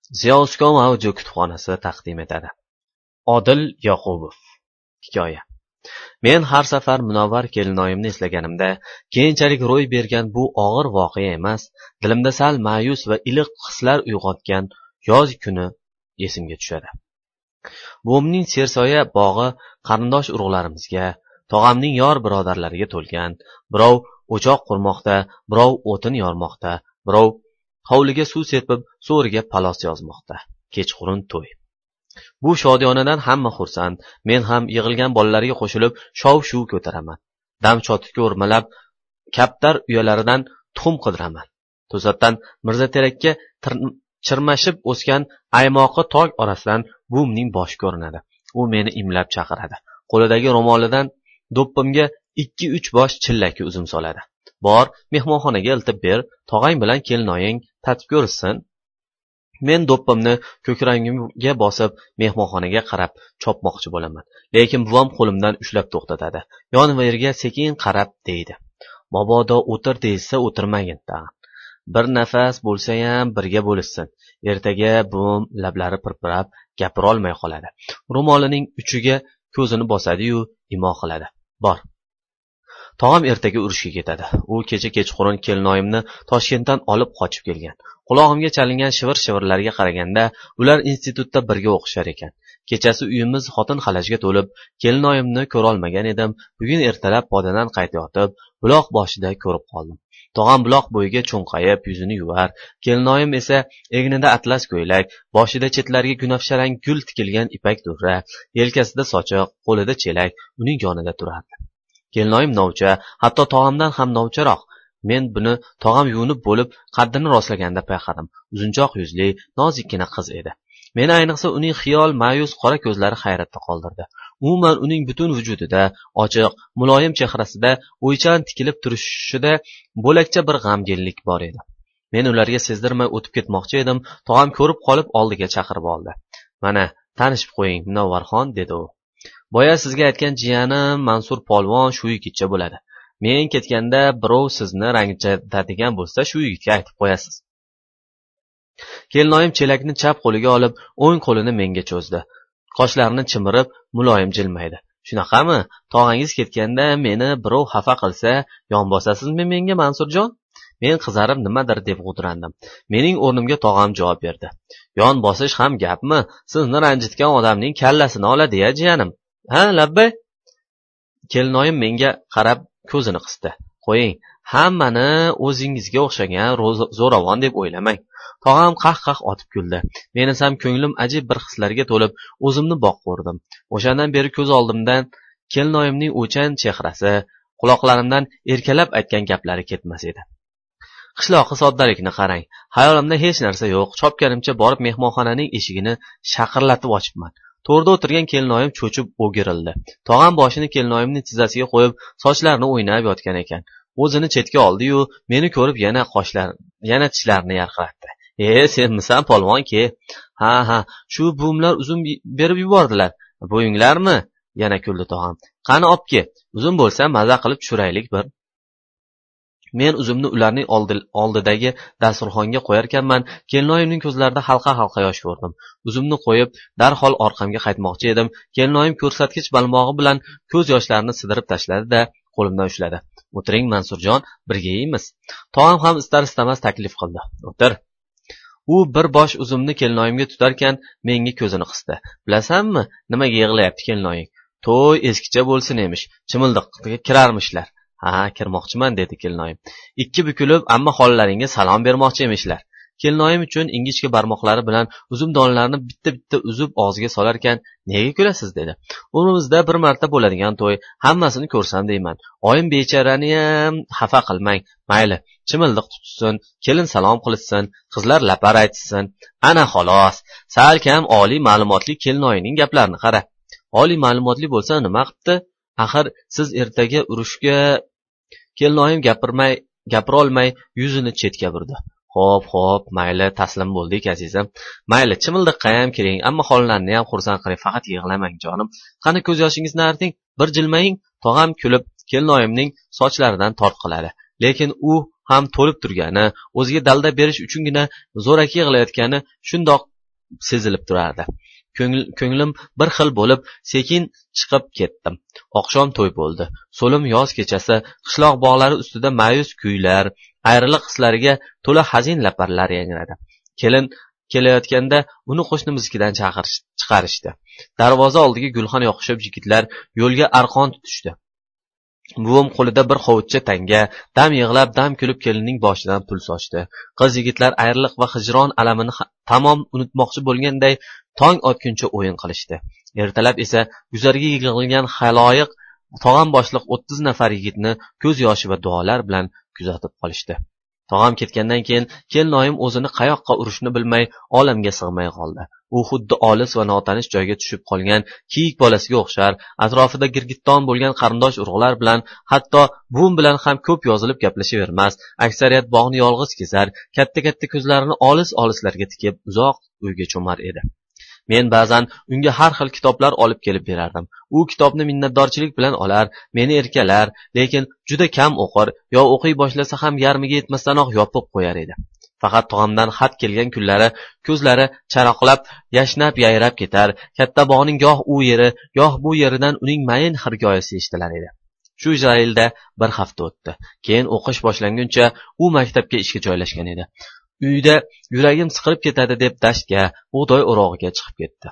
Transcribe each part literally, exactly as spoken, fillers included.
Ziyo Uskom audio kutubxonasi taqdim etadi. Odil Yoqubov. Hikoya. Men har safar Munavvar kelinoyimni eslaganimda, keyinchalik ro'y bergan bu og'ir voqea emas, dilimda sal ma'yus va iliq hislar uyg'otgan yoz kuni esimga tushadi. Buvimning sersoya bog'i qarindosh urug'larimizga, tog'amning yor birodarlariga to'lgan. Birov o'choq qurmoqda, birov o'tin yormoqda, birov hovliga suv sepib, so'riga palos yozmoqda. Kechqurun to'y. Bu shodiyonadan hamma xursand. Men ham yig'ilgan bolalarga qo'shilib shov-shuv ko'taraman. Dam chotiga o'rmalab, kaptar uyalaridan tuxum qidiraman. To'satdan Mirzaterakka chirmashib o'sgan aymoqi tog' orasidan buvimning boshi ko'rinadi. U meni imlab chaqiradi. Qo'lidagi ro'molidan do'ppimga ikki uch bosh chillaki uzum soladi. Bor, mehmonxonaga iltib ber, tog'ang bilan kelinoying tatib ko'rsin. Men do'ppimni ko'kragimga bosib mehmonxonaga qarab chopmoqchi bo'laman. Lekin buvam qo'limdan ushlab to'xtatadi. Yon-veriga sekin qarab deydi. Mabodo o'tir deysa o'tirmagin tag'in. Bir nafas bo'lsa ham birga bo'lishsin. Ertaga buvim lablari pirpirab gapira olmay qoladi. Ro'molining uchiga ko'zini bosadi-yu imo qiladi. Bor. Tog'am ertaga urushga ketadi. U kecha kechqurun kelinoyimni Toshkentdan olib qochib kelgan. Qulog'imga chalingan shivir-shivirlarga qaraganda, ular institutda birga o'qishar ekan. Kechasi uyimiz xotin xalajga to'lib, kelinoyimni ko'ra olmagan edim. Bugun ertalab podadan qaytayotib, buloq boshida ko'rib qoldim. Tog'am buloq bo'yiga cho'nqayib, yuzini yuvar, kelinoyim esa egnida atlas ko'ylak, boshida chetlariga gunafsharang gul tikilgan ipak durra, yelkasida sochiq, qo'lida chelak uning yonida turardi. Kelinoyim novcha, hatto tog'amdan ham novcharoq. Men buni tog'am yuvinib bo'lib, qaddini rostlaganda payqadim. Uzunchoq yuzli, nozikkina qiz edi. Meni ayniqsa uning xiyol, ma'yus qora ko'zlari hayratda qoldirdi. Umuman uning butun vujudida, ochiq, muloyim chehrasida o'ychan tikilib turishida bo'lakcha bir g'amginlik bor edi. Men ularga sezdirmay o'tib ketmoqchi edim, tog'am ko'rib qolib oldiga chaqirib oldi. "Mana, tanishib qo'ying, Munavvarxon", dedi u. "Boya sizga aytgan jiyanim Mansur polvon shu yigitcha bo'ladi. Men ketganda birov sizni ranjitadigan bo'lsa, shu yigitga aytib qo'yasiz." Kelinoyim chelakni chap qo'liga olib, o'ng qo'lini menga cho'zdi. Qoshlarini chimirib, muloyim jilmaydi. "Shunaqami? Tog'angiz ketganda meni birov xafa qilsa, yon bosasizmi menga, Mansurjon?" Men qizarib nimadir deb g'udrandim. Mening o'rnimga tog'am javob berdi. "Yon bosish ham gapmi? Sizni ranjitgan odamning kallasini oladi-ya, jiyanim. Ha, labbay?" Kelinoyim menga qarab ko'zini qisdi. "Qo'ying, hammani o'zingizga o'xshagan zo'ravon deb o'ylamang." Tog'am qah-qah otib kuldi. Men esa ko'nglim ajib bir hislarga to'lib, o'zimni boqqa urdim. O'shandan beri ko'z oldimdan kelinoyimning o'chan chehrasi, quloqlarimdan erkalab aytgan gaplari ketmas edi. Qishloqi soddalikni qarang. Hayolimda hech narsa yo'q. Chopganimcha borib mehmonxonaning eshigini shaqirlatib ochibman. To'rda o'tirgan kelinoyim cho'chib o'girildi. Tog'am boshini kelinoyimning tizzasiga qo'yib, sochlarini o'ynab yotgan ekan. O'zini chetga oldi-yu, meni ko'rib yana qoshlar, yana tishlarini yarqiratdi. "E, senmisan polvon-ki? Ha, ha, shu buvimlar uzum berib yubordilar. Bo'yinglarmi?" Yana kuldi tog'am. "Qani opke, uzum bo'lsa maza qilib tushiraylik bir." Men uzumni ularning oldidagi dasturxonga qo'yarkanman, kelinoyimning ko'zlarida halqa-halqa yosh ko'rdim. Uzumni qo'yib, darhol orqamga qaytmoqchi edim. Kelinoyim ko'rsatkich barmog'i bilan ko'z yoshlarini sidirib tashladi-da, qo'limdan ushladi. "O'tiring, Mansurjon, birga yeymiz." Tog'am ham istar-istamas taklif qildi. "O'tir." U bir bosh uzumni kelinoyimga tutarkan, menga ko'zini qisdi. "Bilasanmi, nimaga yig'layapti kelinoying? To'y eskicha bo'lsin emish, chimildiqqa kirarmishlar." "Ha, kirmoqchiman", dedi kelinoyim. "Ikki bukilib, amma xollariga salom bermoqchi emishlar." Kelinoyim uchun ingichka barmoqlari bilan uzum donalarini bitta-bitta uzib og'ziga solarkan, "Nega kulasiz?" dedi. "Umrimizda bir marta bo'ladigan to'y, hammasini ko'rsam deyman. Oyim bechorani ham xafa qilmang. Mayli, chimildiq tutsin, kelin salom qilishsin, qizlar lapar aytsin. Ana xolos. Sal kam oliy ma'lumotli kelinoyining gaplarini qara. Oliy ma'lumotli bo'lsa nima qipti? Axir siz ertaga urushga..." Kelinoyim gapirmay, gapira olmay yuzini chetga burdi. "Xo'p, xo'p, mayli, taslim bo'ldik, azizim. Mayli, chimildiqqa ham kiring, ammo xonlarni ham xursand qiling, faqat yig'lamang, jonim. Qani ko'z yoshingizni arting, bir jilmaying." Tog'am kulib, kelinoyimning sochlaridan tortqiladi. Lekin u ham to'lib turgani, o'ziga dalda berish uchungina zo'raki yig'layotgani shundoq sezilib turardi. Ko'nglim bir xil bo'lib sekin chiqib ketdim. Oqshom to'y bo'ldi. So'lim yoz kechasi qishloq bog'lari ustida ma'yus kuylar, ayriliq hislariga to'la hazin laparlar yangradi. Kelin kelayotganda uni qo'shnimiznikidan chiqarishdi. Darvoza oldiga gulxan yoqishib yigitlar yo'lga arqon tutishdi. Buvim qo'lida bir hovuchcha tanga, dam yig'lab, dam kulib kelinning boshidan pul sochdi. Qiz yigitlar ayriliq va hijron alamini tamom unutmoqchi bo'lganday tong otguncha o'yin qilishdi. Ertalab esa guzarga yig'ilgan xaloyiq tog'am boshliq o'ttiz nafar yigitni ko'z yoshi va duolar bilan kuzatib qolishdi. Tog'am ketgandan keyin kelinoyim o'zini qayoqqa urishni bilmay olamga sig'may qoldi. U xuddi olis va notanish joyga tushib qolgan kiyik bolasiga o'xshar, atrofida girgitton bo'lgan qarindosh urug'lar bilan, hatto buvim bilan ham ko'p yozilib gaplashavermas, aksariyat bog'ni yolg'iz kezar, katta-katta ko'zlarini olis-olislarga tikib uzoq o'yga cho'mar edi. Men ba'zan unga har xil kitoblar olib kelib berardim. U kitobni minnatdorchilik bilan olar, meni erkalar, lekin juda kam o'qir, yo o'qiy boshlasa ham yarmiga yetmasdanoq yopib qo'yar edi. Faqat tog'amdan xat kelgan kunlari ko'zlari charaqlab, yashnab yayrab ketar, katta bog'ning goh u yeri, goh bu yeridan uning mayin hikoyasi eshitilar edi. Shu jaylda bir hafta o'tdi. Keyin o'qish boshlanguncha u maktabga ishga joylashgan edi. Uyda yuragim siqilib ketadi deb dashtga, bug'doy o'rog'iga chiqib ketdi.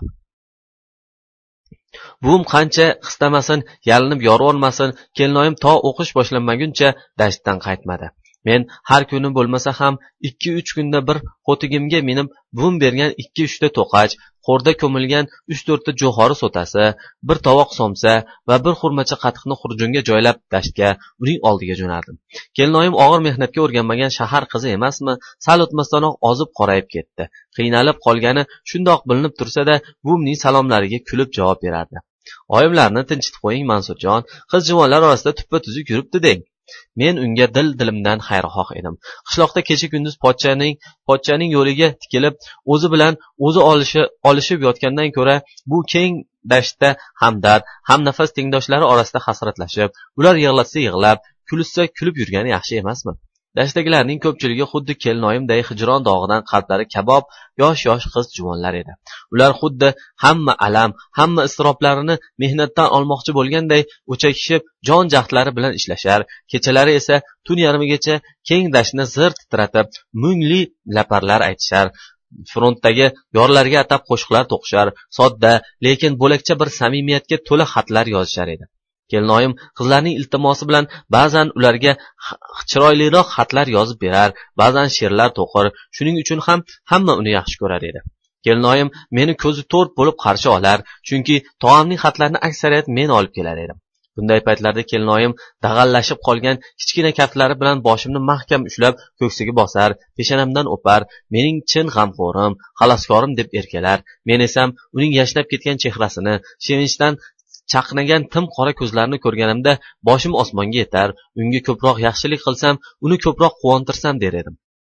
Buvim qancha xistamasin, yalinib yorolmasin, kelinoyim to o'qish boshlanmaguncha dashtdan qaytmadi. Men har kuni bo'lmasa ham ikki uch kunda bir xotigimga minib buvim bergan ikki uch ta to'qach, qo'rda ko'milgan uch to'rt ta jo'xori sotasi, bir tovoq somsa va bir xurmacha qatiqni xurjunga joylab dashtga uning oldiga jo'nardim. Kelinoyim og'ir mehnatga o'rganmagan shahar qizi emasmi, sal o'tmasdanoq ozib qorayib ketdi. Qiynalib qolgani shundoq bilinib tursa-da, buvimning salomlariga kulib javob berardi. Oyimlarni tinchitib qo'ying Mansurjon, qiz juvonlar orasida tuppa-tuzuk yuribdi deng. Men unga dil-dilimdan xayrixoh edim. Qishloqda kecha kunduz pochchaning pochchaning yo'liga tikilib, o'zi bilan o'zi olishi olishib yotgandan ko'ra, bu keng dashtda hamdard, ham nafas tengdoshlari orasida hasratlashib, ular yig'latsa yig'lab, kulsa kulib yurgani yaxshi emasmi? Dashtdagilarning ko'pchiligi xuddi kelinoyimday hijron dog'idan qalblari kabob, yosh-yosh qiz juvonlar edi. Ular xuddi hamma alam, hamma iztiroblarini mehnatdan olmoqchi bo'lganday o'chakishib, jon jahdlari bilan ishlashar, kechalari esa tun yarmigacha keng dashtni zir titratib, mungli laparlar aytishar, frontdagi yorlarga atab qo'shiqlar to'qishar, sodda, lekin bo'lakcha bir samimiyatga to'la xatlar yozishar edi. Kelinoyim qizlarning iltimosi bilan ba'zan ularga chiroyliroq xatlar yozib berar, ba'zan she'rlar to'qir, shuning uchun ham hamma uni yaxshi ko'rar edi. Kelinoyim meni ko'zi to'rt bo'lib qarshi olar, chunki tog'amning xatlarini aksariyat men olib kelar edim. Bunday paytlarda kelinoyim dag'allashib qolgan kichkina kaftlari bilan boshimni mahkam ushlab ko'ksiga bosar, peshonamdan o'par, mening chin g'amxo'rim, xaloskorim deb erkalar. Men esam uning yashnab ketgan chehrasini, sevinchdan chaqnagan tim qora ko'zlarini ko'rganimda boshim osmonga yetar, unga ko'proq yaxshilik qilsam, uni ko'proq quvontirsam der edim.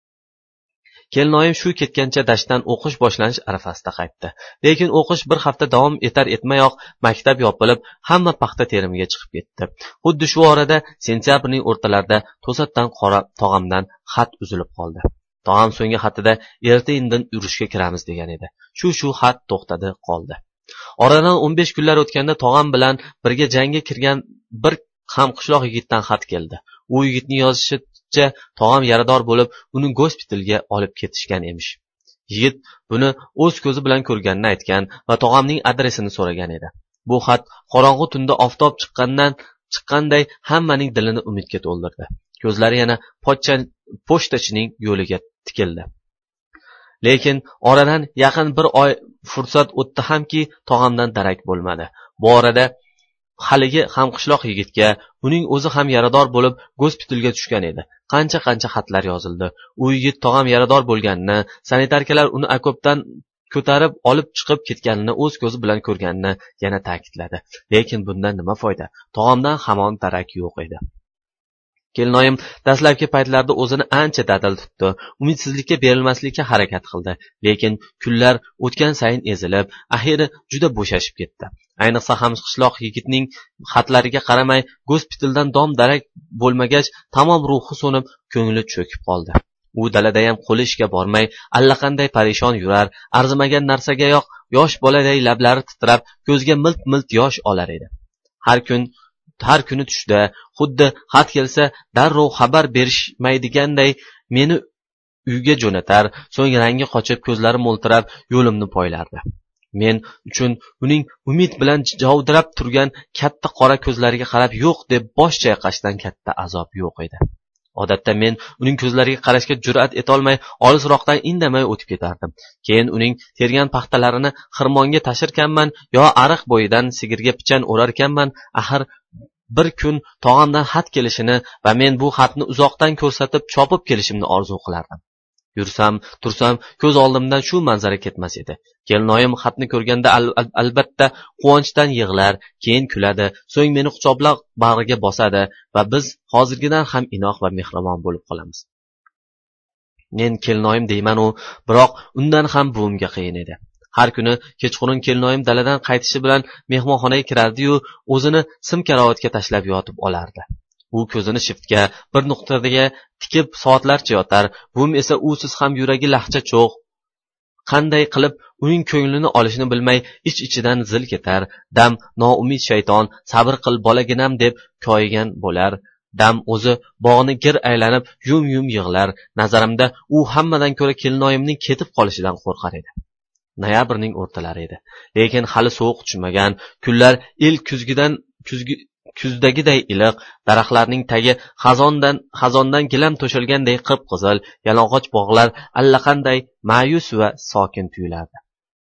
Kelinoyim shu ketgancha dashtdan o'qish boshlanish arafasida qaytdi. Lekin o'qish bir hafta davom etar etmayoq maktab yopilib, hamma paxta terimiga chiqib ketdi. Xuddi shu orada sentyabrning o'rtalarida to'satdan qora tog'amdan xat uzilib qoldi. Tog'am so'nggi xatida erta-indin urushga kiramiz degan edi. Shu-shu xat to'xtadi, qoldi. Oradan o'n besh kunlar o'tganda tog'am bilan birga jangga kirgan bir ham qishloq yigitdan xat keldi. U yigitning yozishicha tog'am yarador bo'lib, uni gospitalga olib ketishgan emish. Yigit buni o'z ko'zi bilan ko'rganini aytgan va tog'amning adresini so'ragan edi. Bu xat qorong'u tunda oftob chiqqandan chiqqanday hammaning dilini umidga to'ldirdi. Ko'zlari yana pochtachining yo'liga tikildi. Lekin oradan yaqin bir oy fursat o'tdi hamki, tog'amdan darak bo'lmadi. Bu orada haligi ham qishloq yigitga, uning o'zi ham yarador bo'lib, gospitalga tushgan edi. Qancha-qancha xatlar yozildi. U yigit tog'am yarador bo'lganini, sanitarkalar uni okopdan ko'tarib olib chiqib ketganini o'z ko'zi bilan ko'rganini yana ta'kidladi. Lekin bundan nima foyda? Tog'amdan hamon darak yo'q edi. Kelinoyim dastlabki paytlarda o'zini ancha dadil tutdi, umidsizlikka berilmaslikka harakat qildi, lekin kunlar o'tgan sayin ezilib, axiri juda bo'shashib ketdi. Ayniqsa ham qishloq yigitning xatlariga qaramay, gospitaldan dom darak bo'lmagach, tamom ruhi so'nib, ko'ngli cho'kib qoldi. u daladayam qo'li ishga bormay allaqanday parishon yurar, arzimagan narsagayoq yosh boladay lablari titrab ko'zga milt milt yosh olar edi. har kun har kuni tushda xuddi xat kelsa darrov xabar berishmaydiganday meni uyga jo'natar, so'ng rangi qochib ko'zlari mo'ltirab yo'limni poylardi. men uchun uning umid bilan javdirab turgan katta qora ko'zlariga qarab yo'q deb bosh chayqashdan katta azob yo'q edi. odatda men uning ko'zlariga qarashga jur'at etolmay olisroqdan indamay o'tib ketardim. keyin uning tergan paxtalarini xirmonga tashirkanman yo ariq bo'yidan sigirga pichan o'rarkanman. axir bir kun tog'amdan xat kelishini va men bu xatni uzoqdan ko'rsatib chopib kelishimni orzu qilardim. yursam tursam ko'z oldimdan shu manzara ketmas edi. kelinoyim xatni ko'rganda al- al- albatta quvonchdan yig'lar, keyin kuladi, so'ng meni quchoqlab bag'riga bosadi va biz hozirgidan ham inoq va mehribon bo'lib qolamiz. men kelinoyim deyman-u, biroq undan ham buvimga qiyin edi. har kuni kechqurun kelinoyim daladan qaytishi bilan mehmonxonaga kirardi-yu, o'zini sim karavotga tashlab yotib olardi. u ko'zini shiftga bir nuqtadaga tikib soatlarcha yotar. buvim esa usiz ham yuragi lahcha cho'g'. qanday qilib uning ko'nglini olishini bilmay ich ichidan zil ketar. dam noumid shayton, sabr qil bolaginam deb koyigan bo'lar. dam o'zi bog'ni gir aylanib yum yum yig'lar. nazarimda u hammadan ko'ra kelinoyimning ketib qolishidan qo'rqar edi. noyabrning o'rtalari edi, lekin hali sovuq tushmagan. kunlar il kuzgidan kuzgi kuzdagiday iliq, daraxtlarning tagi xazondan xazondan gilam to'shalganday qip qizil, yalang'och bog'lar allaqanday ma'yus va sokin tuyulardi.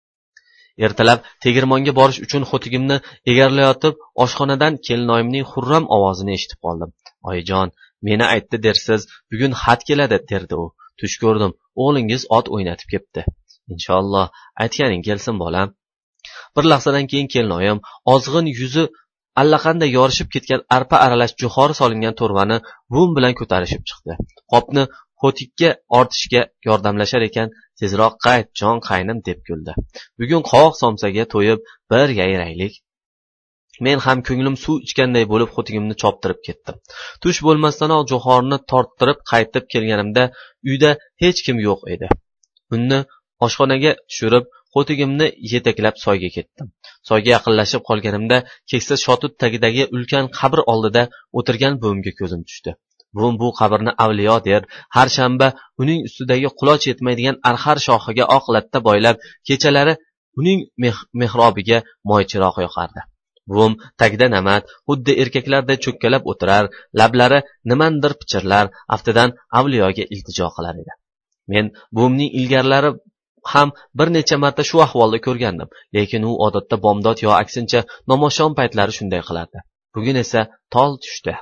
ertalab tegirmonga borish uchun xo'tigimni egarlayotib oshxonadan kelinoyimning xurram ovozini eshitib qoldim. oyijon, meni aytdi dersiz, bugun xat keladi, derdi u. tush ko'rdim, o'g'lingiz ot o'ynatib ketdi. inshaalloh aytganing kelsin bolam. bir lahzadan keyin kelinoyim ozg'in yuzi allaqanday yorishib ketgan arpa aralash jo'xori solingan to'rvani buvim bilan ko'tarishib chiqdi. qopni xo'tikka ortishga yordamlashar ekan, tezroq qayt jon qaynim deb kuldi. bugun qovoq somsaga to'yib bir yayraylik. men ham ko'nglim suv ichganday bo'lib xo'tigimni choptirib ketdim. tush bo'lmasdanoq jo'xorini torttirib qaytib kelganimda uyda hech kim yo'q edi. unni oshxonaga tushirib xo'tigimni yetaklab soyga ketdim. soyga yaqinlashib qolganimda keksa shotut tagidagi ulkan qabr oldida o'tirgan buvimga ko'zim tushdi. buvim bu qabrni avliyo der, har shanba uning ustidagi quloch yetmaydigan arxar shoxiga oq latta boylab, kechalari uning mehrobiga moychiroq yoqardi. buvim tagida namat, xuddi erkaklarday cho'kkalab o'tirar, lablari nimandir pichirlar, aftidan avliyoga iltijo qilar edi. men buvimning ilgarilari ham bir necha marta shu ahvolda ko'rgandim, lekin u odatda bomdod yo aksincha nomoshon paytlari shunday qilardi. bugun esa tol tushdi.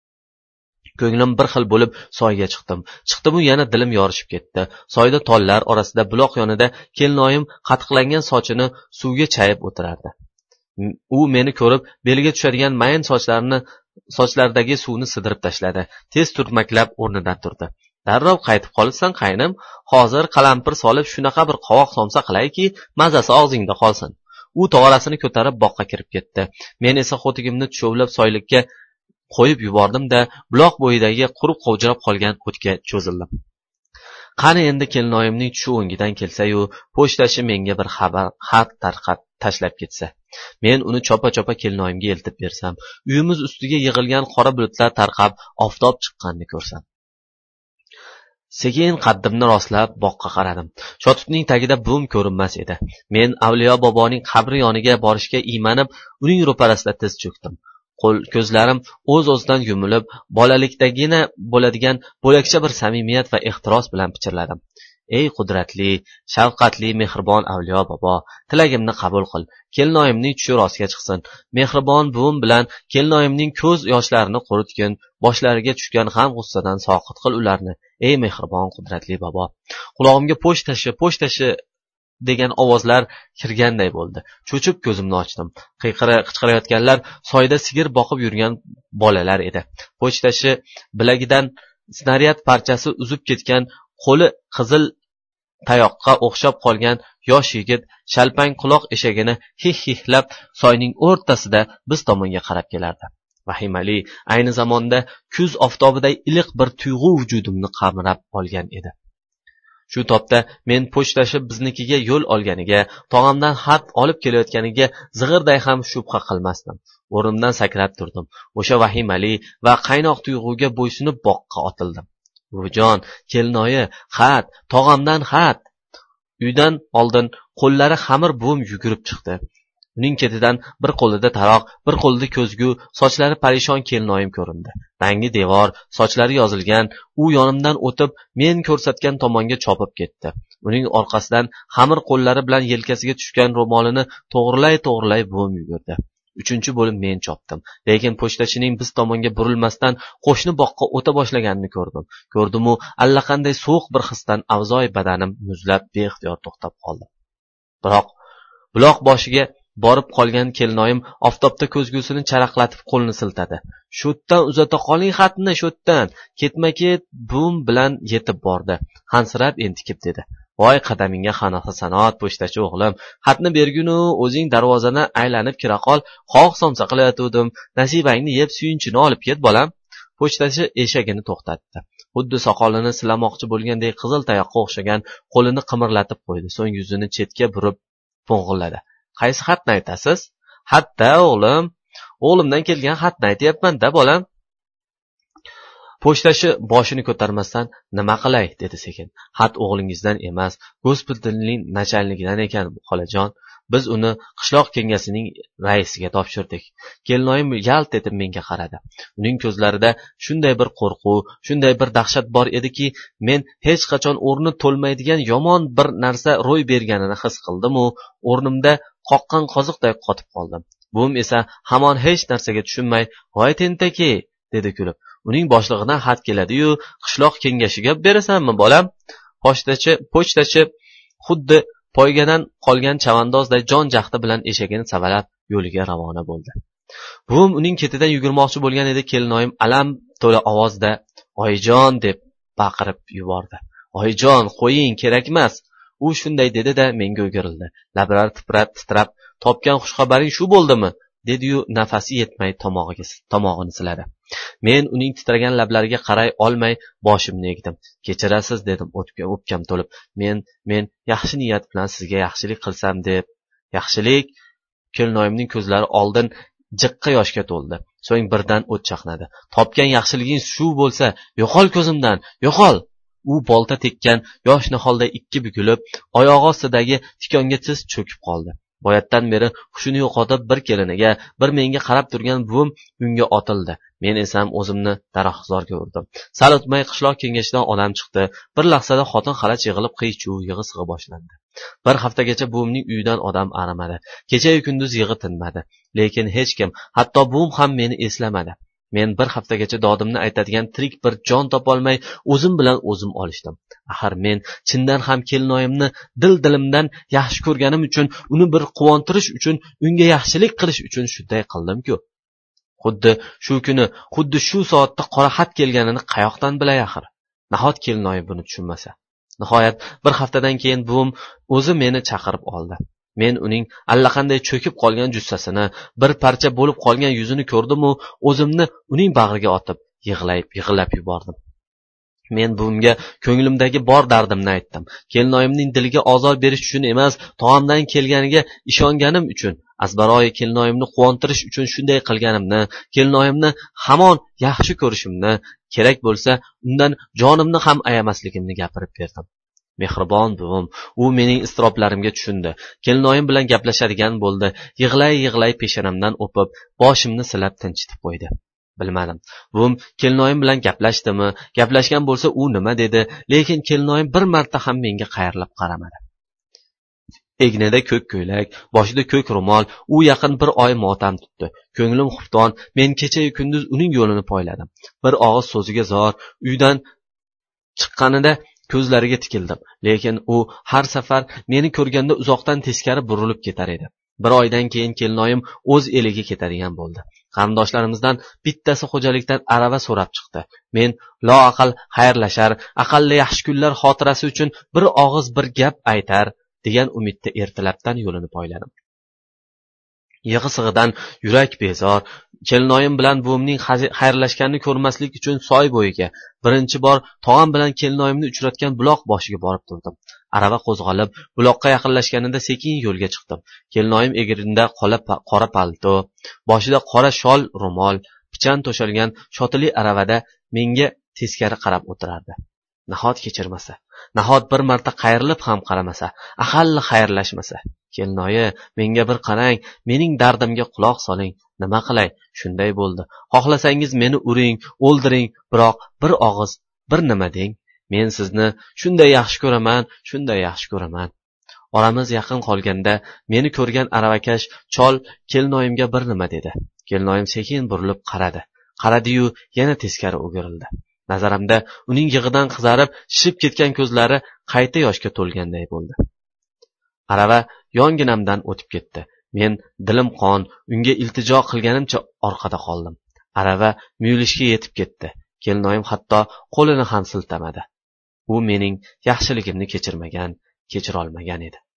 ko'nglim bir xil bo'lib soyga chiqdim. chiqdimu yana dilim yorishib ketdi. soyda tollar orasida buloq yonida kelinoyim qatiqlangan sochini suvga chayib o'tirardi. u meni ko'rib beliga tushadigan mayin sochlarini sochlaridagi suvni sidirib tashladi. tez turmaklab o'rnidan turdi. darrov qaytib qolibsan qaynim, hozir qalampir solib shunaqa bir qovoq somsa qilayki, mazasi og'zingda qolsin. u tog'orasini ko'tarib boqqa kirib ketdi. men esa xo'tigimni tushovlab soylikka qo'yib yubordim-da, buloq bo'yidagi qurib qovjirab qolgan o'tga cho'zildim. qani endi kelinoyimning tushi o'ngidan kelsa-yu, pochtachi menga bir xabar xat tarqat tashlab ketsa. men uni chopa chopa kelinoyimga eltib bersam, uyimiz ustiga yig'ilgan qora bulutlar tarqab oftob chiqqanini ko'rsam. sekin qaddimni rostlab boqqa qaradim. shotutning tagida buvim ko'rinmas edi. men avliyo boboning qabri yoniga borishga iymanib, uning ro'parasida tiz cho'kdim. qo'l ko'zlarim o'z-o'zidan yumilib, bolalikdagina bo'ladigan bo'lakcha bir samimiyat va ehtiros bilan pichirladim. ey qudratli, shafqatli, mehribon avliyo bobo, tilagimni qabul qil. kelinoyimning tushi rostga chiqsin. mehribon buvim bilan kelinoyimning ko'z yoshlarini quritgin. boshlariga tushgan g'am g'ussadan soqit qil ularni. ey mehribon qudratli bobo. qulog'imga pochtashi, pochtashi degan ovozlar kirganday bo'ldi. cho'chib ko'zimni ochdim. qiyqira qichqirayotganlar soyda sigir boqib yurgan bolalar edi. pochtashi bilagidan snaryad parchasi uzib ketgan, qo'li qizil tayoqqa o'xshab qolgan yosh yigit shalpang quloq eshagini hih hihlab soyning o'rtasida biz tomonga qarab kelardi. Vahimali ayni zamonda kuz oftobiday iliq bir tuyg'u vujudimni qamrab olgan edi. Shu topda men pochtashib biznikiga yo'l olganiga, tog'amdan xat olib kelayotganiga zig'irday ham shubha qilmasdim. O'rnimdan sakrab turdim. O'sha vahimali va qaynoq tuyg'uga bo'ysunib boqqa otildim. Buvijon, kelinoyi, xat, tog'amdan xat. Uydan oldin qo'llari xamir buvim yugurib chiqdi. Uning ketidan bir qo'lida taroq, bir qo'lida ko'zgu, sochlari parishon kelinoyim ko'rindi. Rangi devor, sochlari yozilgan, u yonimdan o'tib, men ko'rsatgan tomonga chopib ketdi. Uning orqasidan xamir qo'llari bilan yelkasiga tushgan ro'molini to'g'rilay-to'g'rilay buvim yugurdi. Uchinchi bo'lib men chopdim. Lekin pochtachining biz tomonga burilmasdan qo'shni boqqa o'ta boshlaganini ko'rdim. Ko'rdim-u, allaqanday sovuq bir hisdan avzoy badanim muzlab beixtiyor to'xtab qoldi. Biroq buloq boshiga borib qolgan kelinoyim oftobda ko'zgusini charaqlatib qo'lni siltadi. Sho'tdan uzata qoling xatni, sho'tdan. Ketma-ket buvim bilan yetib bordi. Hansirab entikib dedi: "Voy qadamingga qanaqa sanoat pochtachi o'g'lim, xatni berginu o'zing darvozadan aylanib kira qol, xoh somsa qilayotgandim, nasibangni yeb suyunchini olib ket bolam." Pochtachi eshagini to'xtatdi. Xuddi soqolini silamoqchi bo'lgandek qizil tayoqqa o'xshagan qo'lini qimirlatib qo'ydi. So'ng yuzini chetga burib po'ng'illadi: "Qaysi xatni aytasiz?" "Xatda o'g'lim. O'g'limdan kelgan xatni aytyapman-da bolam." Pochtachi boshini ko'tarmasdan: "Nima qilay?" dedi sekin. "Xat o'g'lingizdan emas, gospitalning nachalnikidan ekan, xolajon. Biz uni qishloq kengashining raisiga topshirdik." Kelinoyim yalt etib menga qaradi. Uning ko'zlarida shunday bir qo'rquv, shunday bir dahshat bor ediki, men hech qachon o'rni to'lmaydigan yomon bir narsa ro'y berganini his qildim-u, o'rnimda qoqqan qoziqday qotib qoldim. Buvim esa hamon hech narsaga tushunmay: "Voy tentaki", dedi kulib. "Uning boshlig'idan xat keladi-yu, qishloq kengashiga berasanmi bolam?" Pochtachi pochtachi xuddi poygadan qolgan chavandozday jon jahdi bilan eshagini savalab yo'liga ravona bo'ldi. Buvim uning ketidan yugurmoqchi bo'lgan edi, kelinoyim alam to'la ovozda "Oyijon" deb baqirib yubordi. "Oyijon, qo'ying, kerakmas." U shunday dedi-da menga o'girildi. Lablari titrab titrab, "Topgan xushxabaring shu bo'ldimi?" dedi-yu nafasi yetmay tomog'iga tomog'ini siladi. Men uning titragan lablariga qaray olmay boshimni egdim. "Kechirasiz", dedim o'pkam to'lib. Men men yaxshi niyat bilan sizga yaxshilik qilsam deb. Yaxshilik? Kelinoyimning ko'zlari oldin jiqqa yoshga to'ldi. So'ng birdan o't chaqnadi. "Topgan yaxshiliging shu bo'lsa, yo'qol ko'zimdan, yo'qol." U bolta tekkan yosh niholday ikki bukilib, oyog'i ostidagi tikonga tiz cho'kib qoldi. Boyatdan beri hushini yo'qotib bir keliniga, bir menga qarab turgan buvim unga otildi. Men esa o'zimni daraxtzorga urdim. Sal o'tmay qishloq kengashidan odam chiqdi. Bir lahzada xotin xalaj yig'ilib qiy-chuv, yig'i-sig'i boshlandi. Bir haftaga buvimning uyidan odam arimadi. Kecha-yu kunduz yig'i tinmadi. Lekin hech kim, hatto buvim ham meni eslamadi. Men bir haftagacha dodimni aytadigan tirik bir jon topolmay o'zim bilan o'zim olishdim. Axir men chindan ham kelinoyimni dil-dilimdan yaxshi ko'rganim uchun, uni bir quvontirish uchun, unga yaxshilik qilish uchun shunday qildim-ku. Xuddi shu kuni, xuddi shu soatda qora xat kelganini qayoqdan bilay axir? Nahot kelinoyim buni tushunmasa? Nihoyat bir haftadan keyin buvim o'zi meni chaqirib oldi. Men uning allaqanday cho'kib qolgan jussasini, bir parcha bo'lib qolgan yuzini ko'rdim-u, o'zimni uning bag'riga otib, yig'layib, yig'lab yubordim. Men buvimga ko'nglimdagi bor dardimni aytdim. Kelinoyimning diliga ozor berish uchun emas, tog'amdan kelganiga ishonganim uchun, azbaroyi kelinoyimni quvontirish uchun shunday qilganimni, kelinoyimni hamon yaxshi ko'rishimni, kerak bo'lsa, undan jonimni ham ayamasligimni gapirib berdim. Mehribon buvim, u mening iztiroblarimga tushundi. Kelinoyim bilan gaplashadigan bo'ldi. Yig'lay-yig'lay peshonamdan o'pib, boshimni silab tinchitib qo'ydi. Bilmadim. Buvim kelinoyim bilan gaplashdimi, gaplashgan bo'lsa u nima dedi, lekin kelinoyim bir marta ham menga qayrilib qaramadi. Egnida ko'k ko'ylak, boshida ko'k ro'mol, u yaqin bir oy motam tutdi. Ko'nglim xufton, men kecha-yu kunduz uning yo'lini poyladim. Bir og'iz so'ziga zor, uydan chiqqanida ko'zlariga tikildim. Lekin u har safar meni ko'rganda uzoqdan teskari burilib ketar edi. Bir oydan keyin kelinoyim o'z eliga ketadigan bo'ldi. Qarindoshlarimizdan bittasi xo'jalikdan arava so'rab chiqdi. Men loaqal xayrlashar, aqalli yaxshi kunlar xotirasi uchun bir og'iz bir gap aytar degan umidda ertalabdan yo'lini poyladim. yig'i sig'idan yurak bezor, kelinoyim bilan buvimning xayrlashganini ko'rmaslik uchun soy bo'yiga, birinchi bor tog'am bilan kelinoyimni uchratgan buloq boshiga borib turdim. Arava qo'zg'alib, buloqqa yaqinlashganida sekin yo'lga chiqdim. Kelinoyim egirinda qora palto, boshida qora shol ro'mol, pichan to'shalgan shotili aravada menga teskari qarab o'tirardi. Nahot kechirmasa, nahot bir marta qayrilib ham qaramasa, ahalla xayrlashmasa. Kelinoyi, menga bir qarang, mening dardimga quloq soling. Nima qilay? Shunday bo'ldi. Xohlasangiz meni uring, o'ldiring, biroq bir og'iz, bir nima deng. Men sizni shunday yaxshi ko'raman, shunday yaxshi ko'raman. Oramiz yaqin qolganda meni ko'rgan aravakash chol kelinoyimga bir nima dedi. Kelinoyim sekin burilib qaradi. Qaradi-yu, yana teskari o'girildi. Nazarimda uning yig'idan qizarib, shishib ketgan ko'zlari qayta yoshga to'lganday bo'ldi. Arava yonginamdan o'tib ketdi. Men dilim qon, unga iltijo qilganimcha orqada qoldim. Arava muyulishga yetib ketdi. Kelinoyim hatto qo'lini ham siltamadi. U mening yaxshiligimni kechirmagan, kechirolmagan edi.